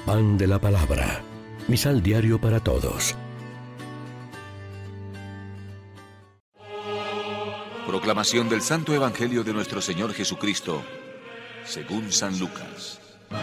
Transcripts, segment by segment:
Pan de la Palabra. Misal diario para todos. Proclamación del Santo Evangelio de nuestro Señor Jesucristo, según San Lucas.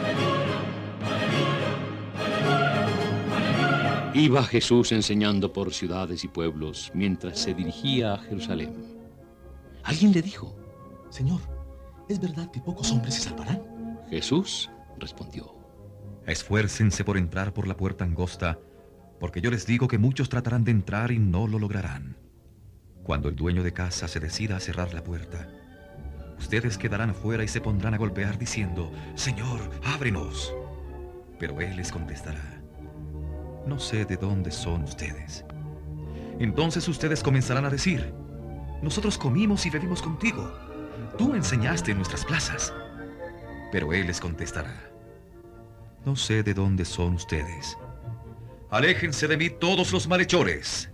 Iba Jesús enseñando por ciudades y pueblos mientras se dirigía a Jerusalén. Alguien le dijo: Señor, ¿es verdad que pocos hombres se salvarán? Jesús respondió: Esfuércense por entrar por la puerta angosta, porque yo les digo que muchos tratarán de entrar y no lo lograrán. Cuando el dueño de casa se decida a cerrar la puerta, ustedes quedarán afuera y se pondrán a golpear diciendo: Señor, ábrenos. Pero él les contestará: no sé de dónde son ustedes. Entonces ustedes comenzarán a decir: nosotros comimos y bebimos contigo. Tú enseñaste en nuestras plazas. Pero él les contestará: no sé de dónde son ustedes. Aléjense de mí todos los malhechores.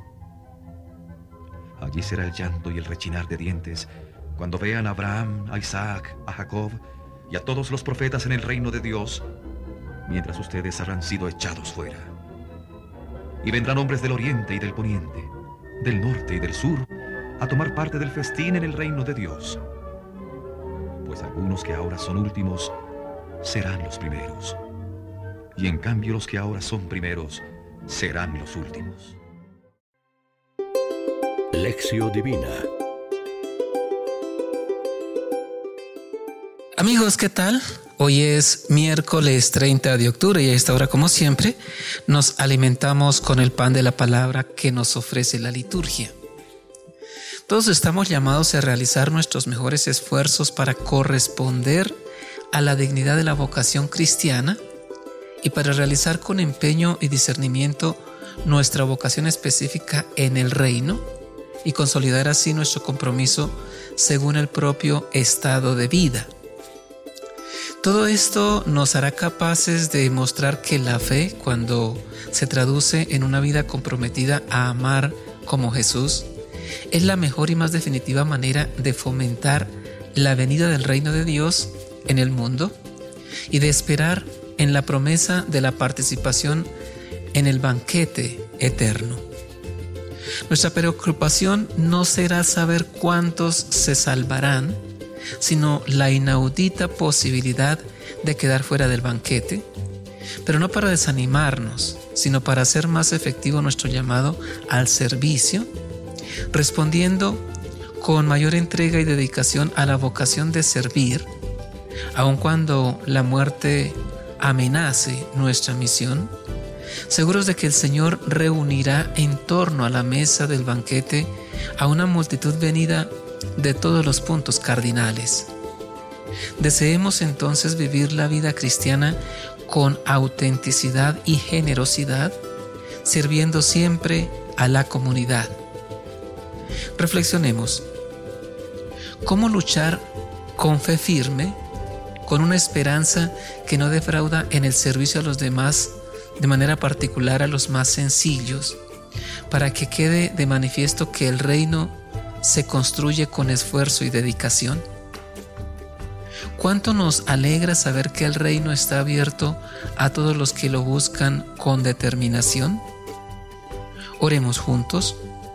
Allí será el llanto y el rechinar de dientes cuando vean a Abraham, a Isaac, a Jacob y a todos los profetas en el reino de Dios, mientras ustedes habrán sido echados fuera. Y vendrán hombres del oriente y del poniente, del norte y del sur, a tomar parte del festín en el reino de Dios. Pues algunos que ahora son últimos serán los primeros, y en cambio los que ahora son primeros serán los últimos. Lección Divina. Amigos, ¿qué tal? Hoy es miércoles 30 de octubre y a esta hora, como siempre, nos alimentamos con el pan de la palabra que nos ofrece la liturgia. Todos estamos llamados a realizar nuestros mejores esfuerzos para corresponder a la dignidad de la vocación cristiana y para realizar con empeño y discernimiento nuestra vocación específica en el reino y consolidar así nuestro compromiso según el propio estado de vida. Todo esto nos hará capaces de mostrar que la fe, cuando se traduce en una vida comprometida a amar como Jesús, es la mejor y más definitiva manera de fomentar la venida del reino de Dios en el mundo y de esperar en la promesa de la participación en el banquete eterno. Nuestra preocupación no será saber cuántos se salvarán, sino la inaudita posibilidad de quedar fuera del banquete, pero no para desanimarnos, sino para hacer más efectivo nuestro llamado al servicio, respondiendo con mayor entrega y dedicación a la vocación de servir, aun cuando la muerte amenace nuestra misión, seguros de que el Señor reunirá en torno a la mesa del banquete a una multitud venida de todos los puntos cardinales. Deseemos entonces vivir la vida cristiana con autenticidad y generosidad, sirviendo siempre a la comunidad. Reflexionemos. ¿Cómo luchar con fe firme, con una esperanza que no defrauda en el servicio a los demás, de manera particular a los más sencillos, para que quede de manifiesto que el reino se construye con esfuerzo y dedicación? ¿Cuánto nos alegra saber que el reino está abierto a todos los que lo buscan con determinación? Oremos juntos.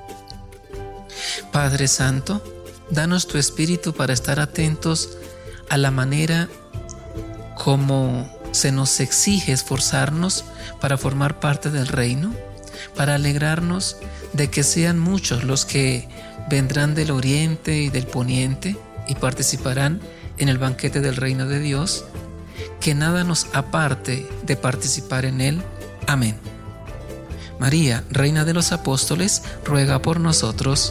Padre Santo, danos tu espíritu para estar atentos a la manera como se nos exige esforzarnos para formar parte del reino, para alegrarnos de que sean muchos los que vendrán del oriente y del poniente y participarán en el banquete del reino de Dios, que nada nos aparte de participar en él. Amén. María, Reina de los Apóstoles, ruega por nosotros.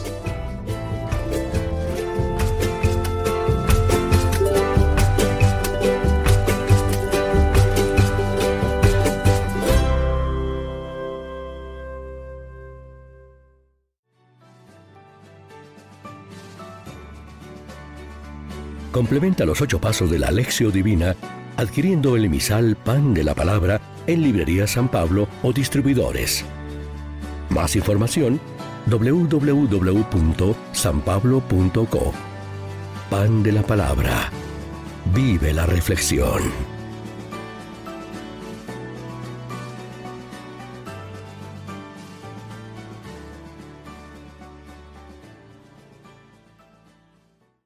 Complementa los 8 pasos de la Lección Divina adquiriendo el emisal Pan de la Palabra en Librería San Pablo o distribuidores. Más información: www.sanpablo.co. Pan de la Palabra. Vive la reflexión.